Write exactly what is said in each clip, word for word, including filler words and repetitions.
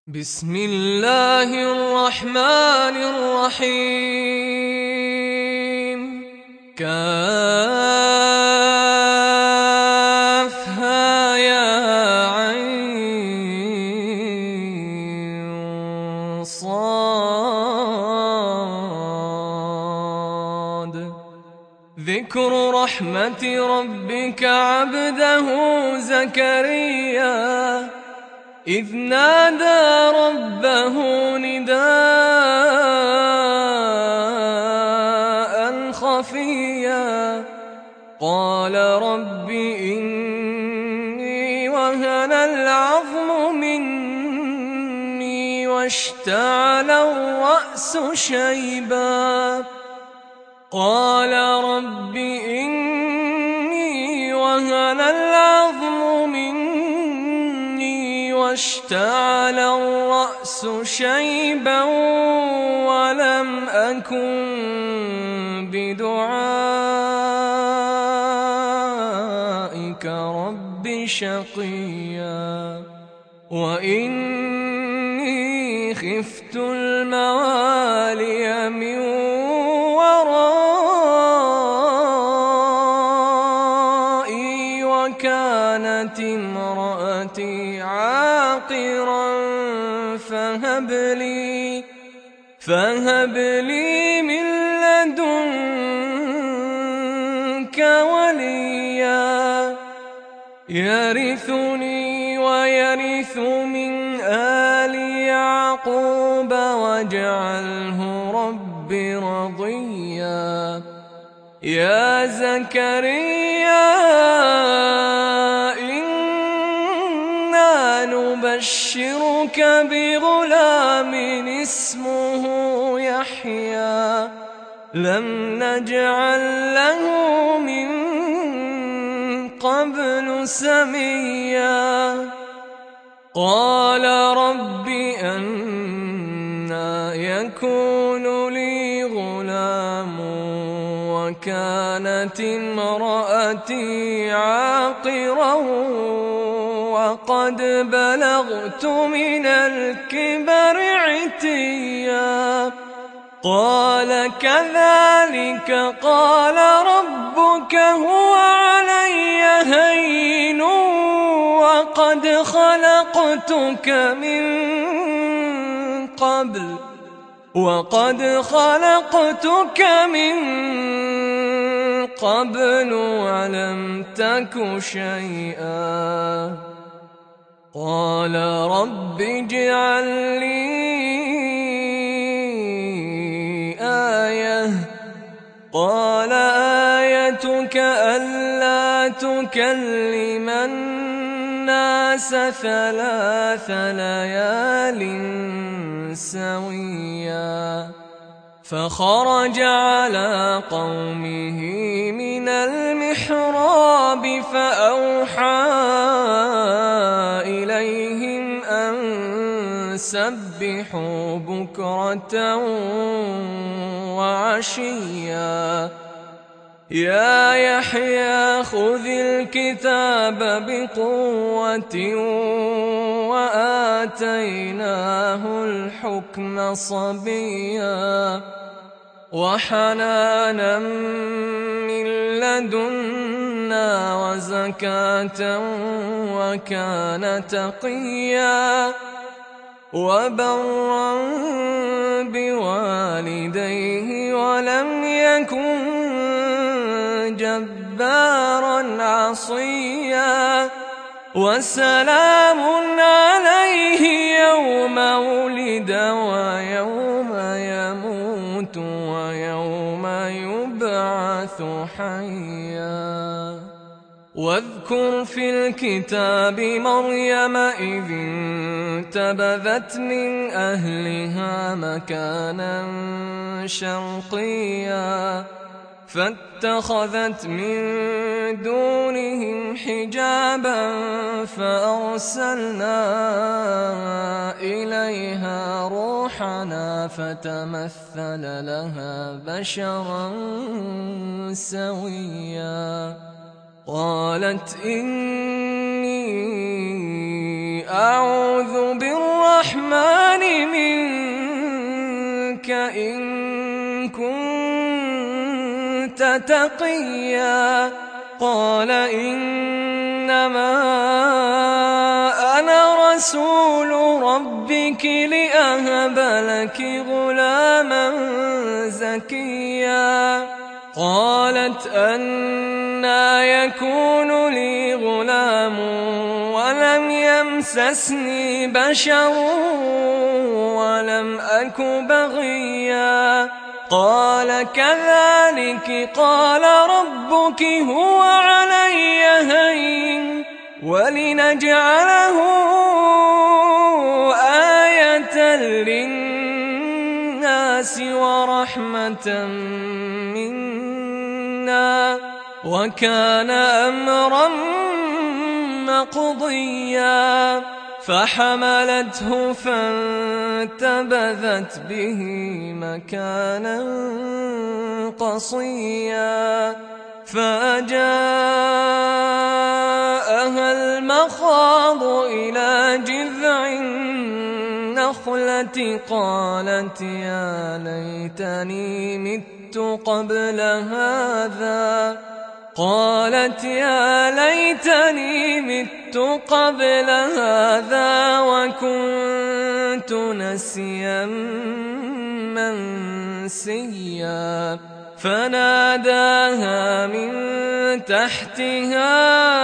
بسم الله الرحمن الرحيم. كافها يا عين صاد. ذكر رحمة ربك عبده زكريا إذ نادى ربه نداء خفيا قال رب إني وهن العظم مني واشتعل الرأس شيبا قال رب إني وهن العظم مني واشتعل الرأس شيبا ولم أكن بدعائك رب شقيا وإني خفت الموالي من ورائي وكانت امرأتي عاقرا فهب لي فهب لي من لدنك وليا يرثني ويرث من آل يعقوب واجعله رب رضيا يا زكريا إنا نبشرك بغلام اسمه يحيى لم نجعل له من قبل سميا قال رب أنى يكون لي غلام وكانت امرأتي عاقرا وقد بلغت من الكبر عتيا قال كذلك قال ربك هو علي هين وقد خلقتك من قبل وقد خلقتك من قبل ولم تك شيئا قال رب اجعل لي آية قال آيتك ألا تكلم الناس ثلاث ليال سويا فخرج على قومه من المحراب فأوحى إليهم أن سبحوا بكرة وعشيا يا يحيى خذ الكتاب بقوة وآتيناه الحكم صبيا وحنانا من لدنا وزكاة وكان تقيا وبرا بوالديه ولم يكن جبارا عصيا وسلام عليه يوم ولد ويوم يموت ويوم يبعث حيا واذكر في الكتاب مريم إذ انتبذت من أهلها مكانا شرقيا فاتخذت من دونهم حجابا فأرسلنا إليها روحنا فتمثل لها بشرا سويا قالت إني أعوذ بالرحمن منك إن كنت تقيا قال إنما أنا رسول ربك لأهب لك غلاما زكيا قالت أنى يكون لي غلام ولم يمسسني بشر ولم أك بغيا قال كذلك قال ربك هو علي هين ولنجعله آية للناس ورحمة منا وكان أمرا مقضيا فحملته فانتبذت به مكانا قصيا فأجاءها المخاض إلى جذع النخلة قالت يا ليتني مت قبل هذا قالت يا ليتني مت قبل هذا وكنت نسيا منسيا فناداها من تحتها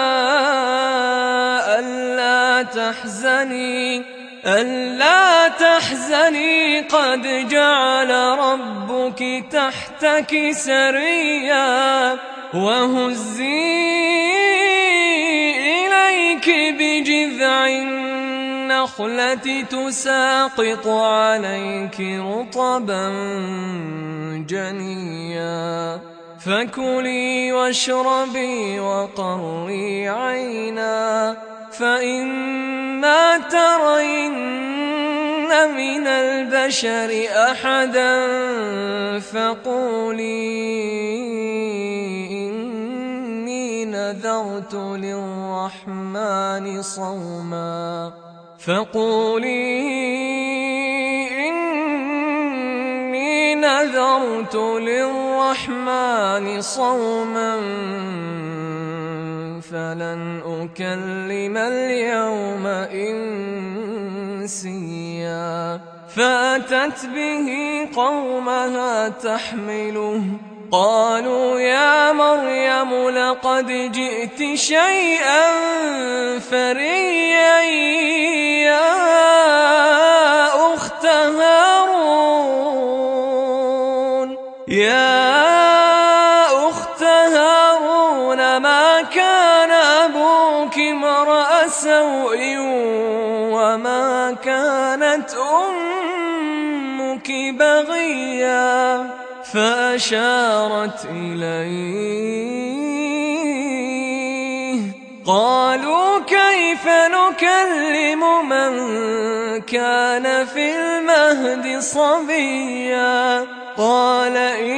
ألا تحزني ألا تحزني قد جعل ربك تحتك سريا وهزي إليك بجذع النخلة تساقط عليك رطبا جنيا فكلي واشربي وقري عينا فإما ترين من البشر أحدا فقولي إني نذرت للرحمن صوما فقولي إني نذرت للرحمن صوما فلن أكلم اليوم إنسيا فأتت به قومها تحمله قالوا يا مريم لقد جئت شيئا فريا يا أخت هارون يا أخت هارون ما كان أبوك امرأ سوء وما كانت أمك بغيا فأشارت إليه قالوا كيف نكلم من كان في المهد صبيا قال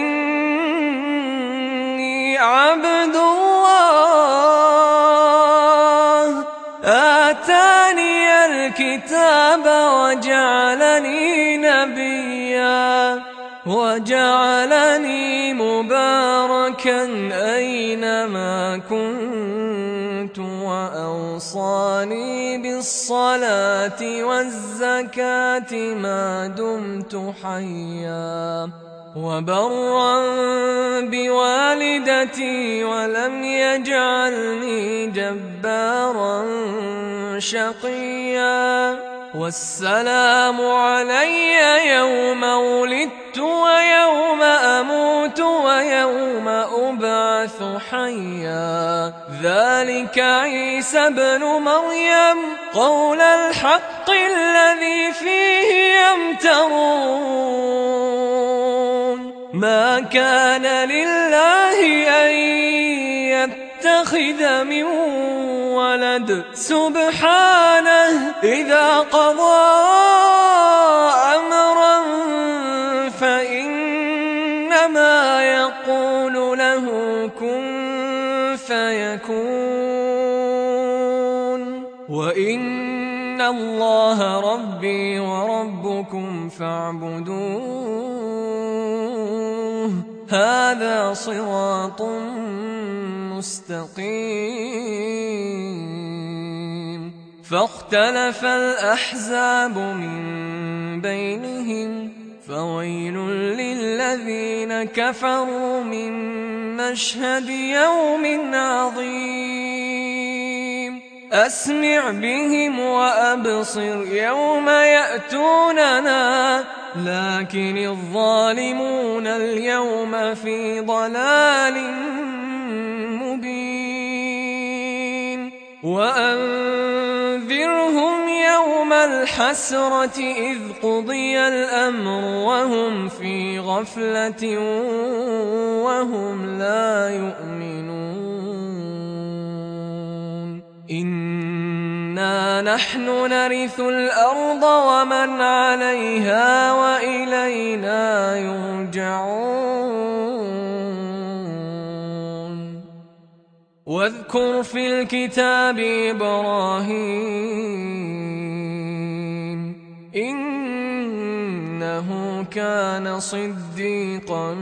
إني عبد الله آتاني الكتاب وجعلني نبيا وجعلني مباركا أينما كنت وأوصاني بالصلاة والزكاة ما دمت حيا وبرا بوالدتي ولم يجعلني جبارا شقيا والسلام علي يوم ولدت ويوم أموت ويوم أبعث حيا ذلك عيسى ابن مريم قول الحق الذي فيه يمترون ما كان لله أن يتخذ من ولد سبحانه إذا قضى أمرا فإنما يقول له كن فيكون وإن الله ربي وربكم فاعبدوه هذا صراط مستقيم. فاختلف الأحزاب من بينهم فويل للذين كفروا من مشهد يوم عظيم. أسمع بهم وأبصر يوم يأتوننا لكن الظالمون اليوم في ضلال مبين. وأنذرهم يوم الحسرة إذ قضي الأمر وهم في غفلة وهم لا يؤمنون. إنا نحن نرث الأرض ومن عليها وإلينا يرجعون. واذكر في الكتاب إبراهيم إنه كان صديقا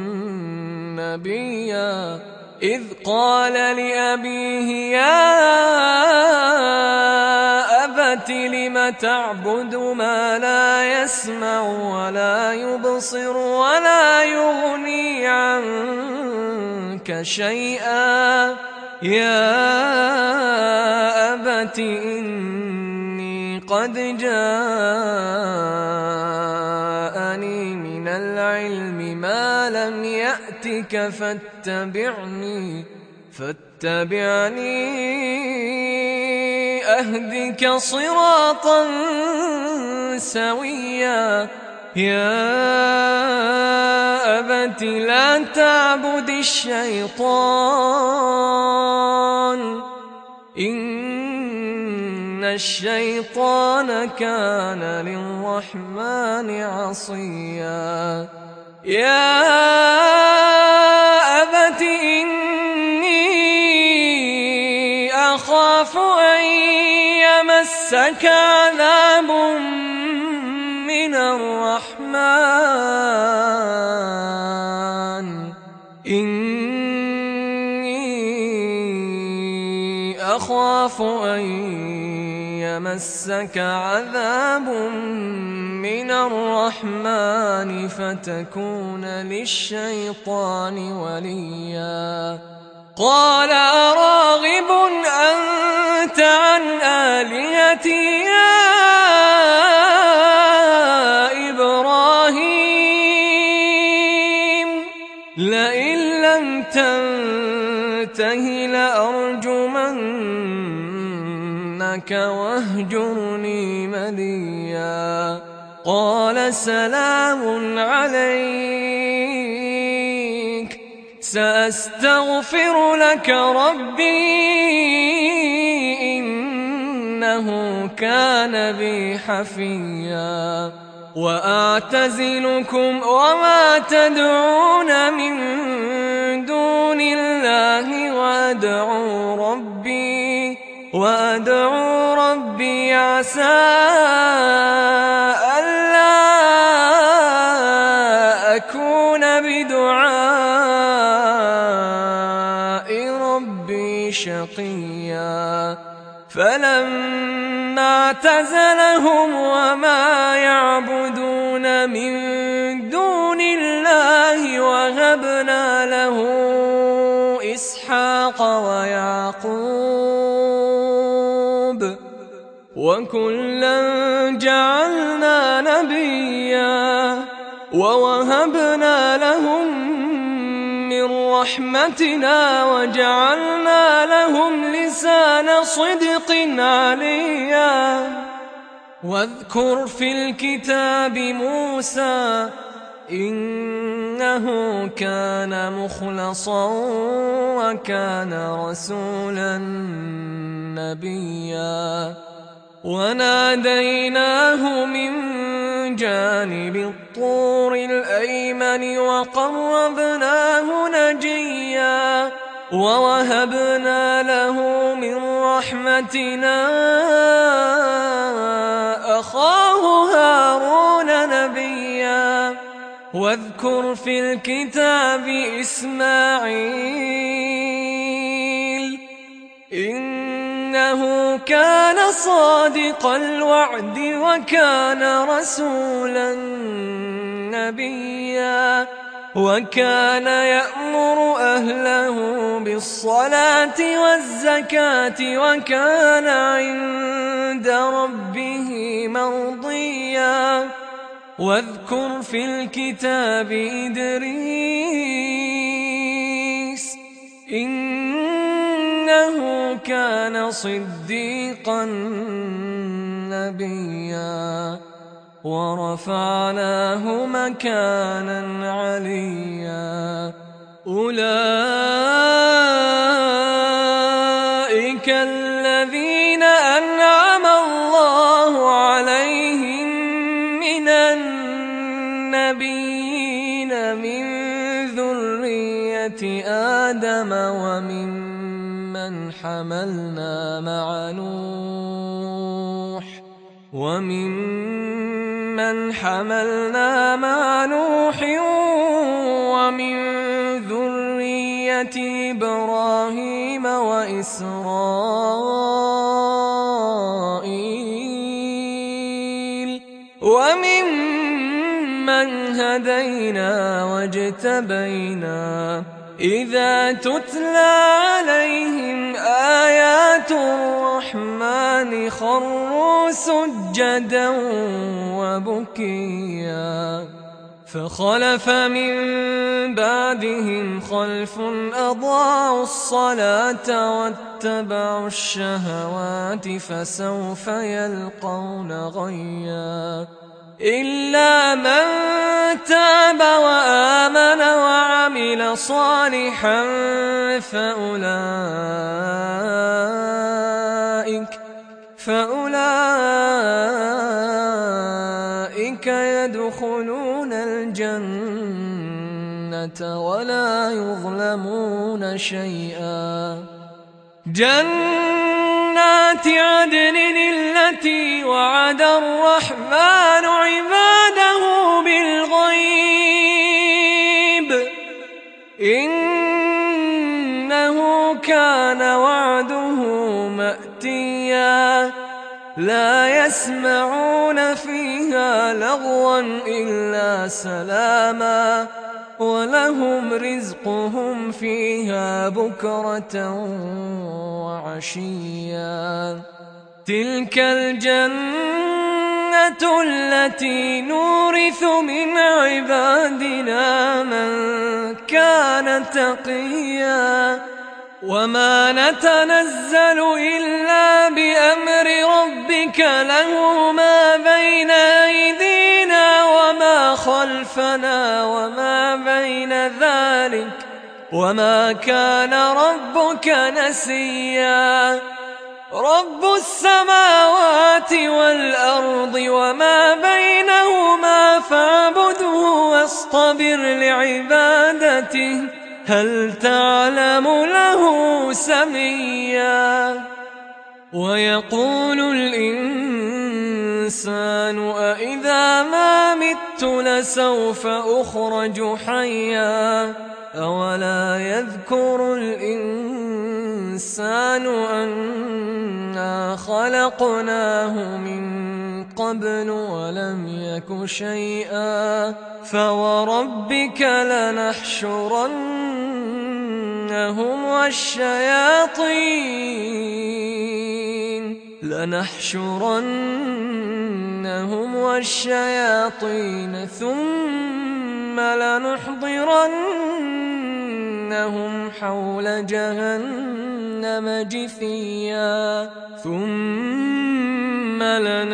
نبيا إذ قال لأبيه يا أبت لم تعبد ما لا يسمع ولا يبصر ولا يغني عنك شيئا يا أبت إني قد جاءني من العلم ما لم يأتك فاتبعني فاتبعني أهدك صراطا سويا. يا أبت لا تعبد الشيطان إن الشيطان كان للرحمن عصيا. يا أبت إني أخاف أن يمسك عذاب من الرحمن إني أخاف أن يمسك عذاب من الرحمن فتكون للشيطان وليا. قال أراغب أنت عن آلهتي يا إبراهيم لئن لم تنته لأرجمنك واهجرني مليا. قال سلام عليك سأستغفر لك ربي إنه كان بي حفيا. وأعتزلكم وما تدعون من دون الله وأدعو ربي وأدعو ربي عسى ألا أكون بدعاء ربي شقيا. فلما اعتزلهم وما يعبدون من دون الله وهبنا له إسحاق ويعقوب وكلا جعلنا نبيا ووهبنا لهم من رحمتنا وجعلنا لهم لسان صدق عليا. واذكر في الكتاب موسى إنه كان مخلصا وكان رسولا نبيا. وناديناه من جانب الطور الأيمن وقربناه نجيا. ووهبنا له من رحمتنا أخاه هارون نبيا واذكر في الكتاب إسماعيل إنه كان صادق الوعد وكان رسولا نبيا وكان يأمر أهله بالصلاة والزكاة وكان عند ربه مرضيا واذكر في الكتاب إدريس إنه كان صديقا نبيا ورفعناه مكانا عليا أولئك الذين أنعم الله عليهم من النبيين من ذرية آدم وممن حملنا مع نوح وممن حملنا مع نوح ومن ذرية إبراهيم وإسرائيل وممن هدينا واجتبينا إذا تتلى عليهم آيات الرحمن خروا سجدا وبكيا فخلف من بعدهم خلف أضاعوا الصلاة واتبعوا الشهوات فسوف يلقون غيا إلا من تاب وآمن وعمل صالحا فأولئك فأولئك يدخلون الجنة ولا يظلمون شيئا جنات عدن التي وعد الرحمن عباده بالغيب إنه كان وعده مأتيا لا يسمعون فيها لغوا إلا سلاما ولهم رزقهم فيها بكرة وعشيا تلك الجنة التي نورث من عبادنا من كان تقيا وما نتنزل إلا بأمر ربك له ما بين أيدينا وما خلفنا وما بين ذلك وما كان ربك نسيا رب السماوات والأرض وما بينهما فاعبده واصطبر لعبادته هل تعلم له سميا ويقول الإنسان أإذا ما مت لسوف أخرج حيا أولا يذكر الإنسان أنا خلقناه من قبل ولم يك شيئا فوربك لنحشرنهم والشياطين لنحشرنهم والشياطين ثم لنحضرنهم حول جهنم جثيا ثم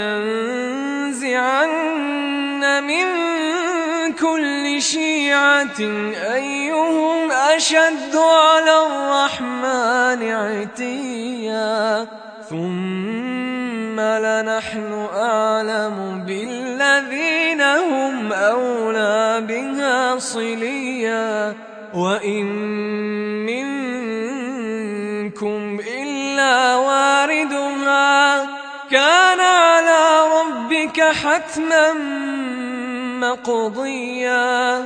لننزعن من كل شيعة أيهم أشد على الرحمن عتيا ثم لنحن أعلم بالذين هم أولى بها صليا وإن منكم حتما مقضيا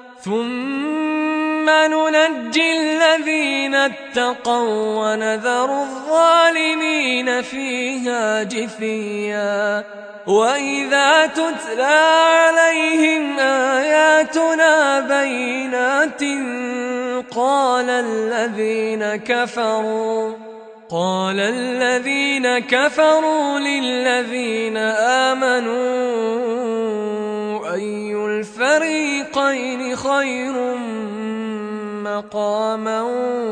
ثم ننجي الذين اتقوا ونذر الظالمين فيها جثيا وإذا تتلى عليهم آياتنا بينات قال الذين كفروا قال الذين كفروا للذين آمنوا أي الفريقين خير مقاما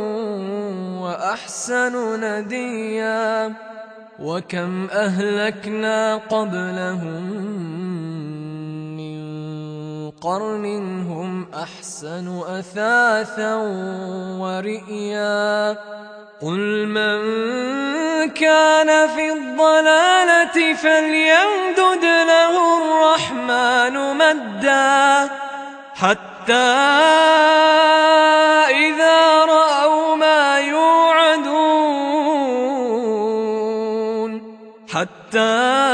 وأحسن نديا وكم أهلكنا قبلهم من قرن هم أحسن أثاثا ورئيا قل من كان في الضلالة فليمدد له الرحمن مدا حتى إذا رأوا ما يوعدون حتى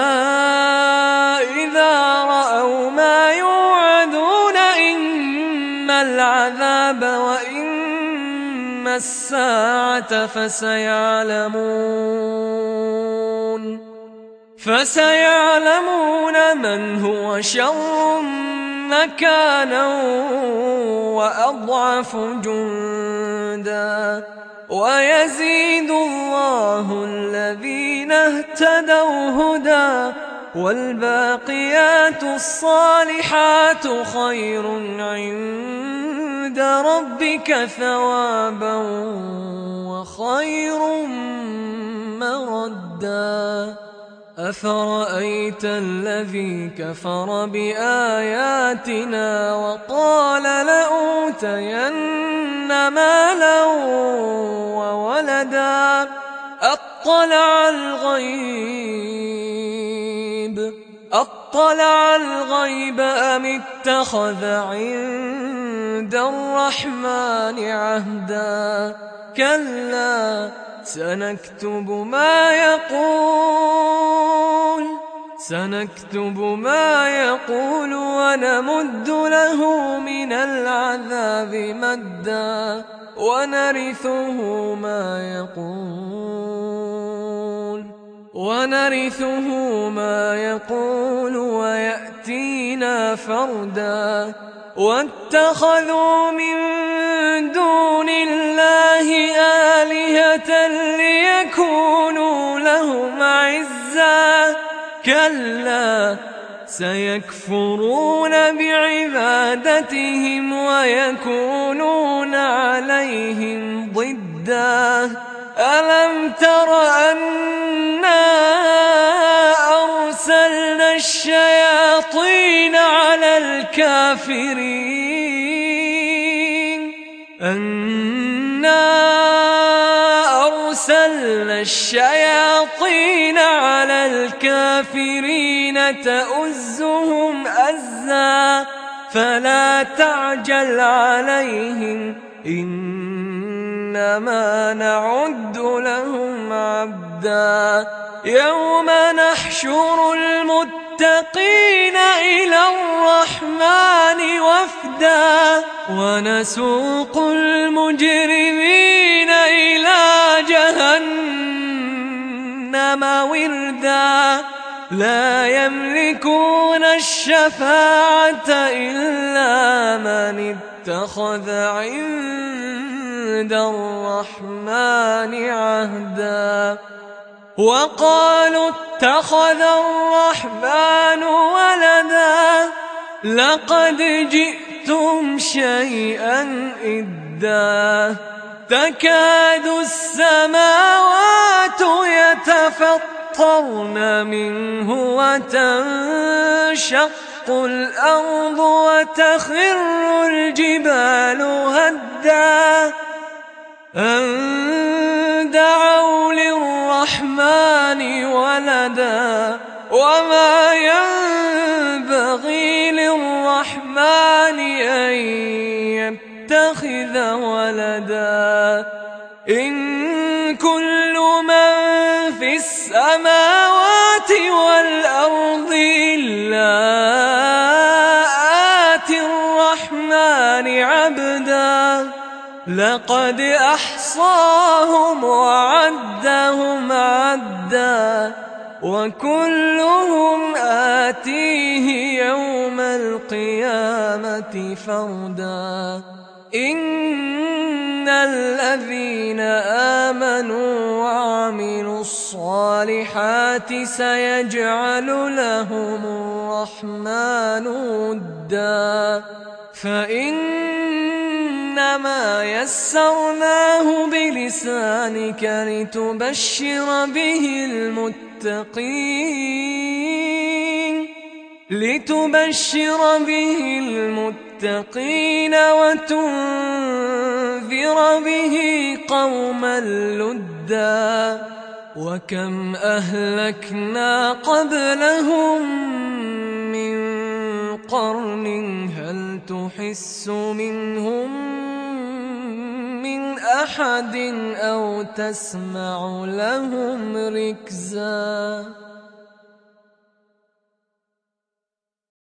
إذا رأوا ما يوعدون إما العذاب وإما الساعة فسيعلمون فسيعلمون من هو شر مكانا وأضعف جندا ويزيد الله الذين اهتدوا هدى والباقيات الصالحات خير عند ربك ثوابا وخير مردا أفرأيت الذي كفر بآياتنا وقال لأوتين مالا وولدا أطلع الغيب أطلع الغيب أم اتخذ عند الرحمن عهدا كلا سنكتب ما يقول سنكتب ما يقول ونمد له من العذاب مدا ونرثه ما يقول ونرثه ما يقول ويأتينا فردا واتخذوا من دون الله آلهة ليكونوا لهم عزا كلا سيكفرون بعبادتهم ويكونون عليهم ضدا ألم تر أنا أرسلنا الشياطين على الكافرين أنا أرسلنا الشياطين على الكافرين تؤزهم أزا فلا تعجل عليهم إنما نعد لهم عدا يوم نحشر المتقين إلى الرحمن وفدا ونسوق المجرمين إلى جهنم وردا لا يملكون الشفاعة إلا من اتخذ عند الرحمن عهدا وقالوا اتخذ الرحمن ولدا لقد جئتم شيئا إدا تكاد السماوات يتفطرن منه وتنشق الأرض وتخر الجبال هدا أن دعوا للرحمن ولدا وما ينبغي للرحمن أن يتخذ ولدا إن كل من في السماوات والأرض لقد أحصاهم وعدهم عدا وكلهم آتيه يوم القيامة فردا إن الذين آمنوا وعملوا الصالحات سيجعل لهم الرحمن ودا فإنما يسرناه بلسانك لتبشر به المتقين لتبشر به المتقين وتنذر به قوما لدا وكم أهلكنا قبلهم من قرن هل تحس منهم من أحد أو تسمع لهم ركزا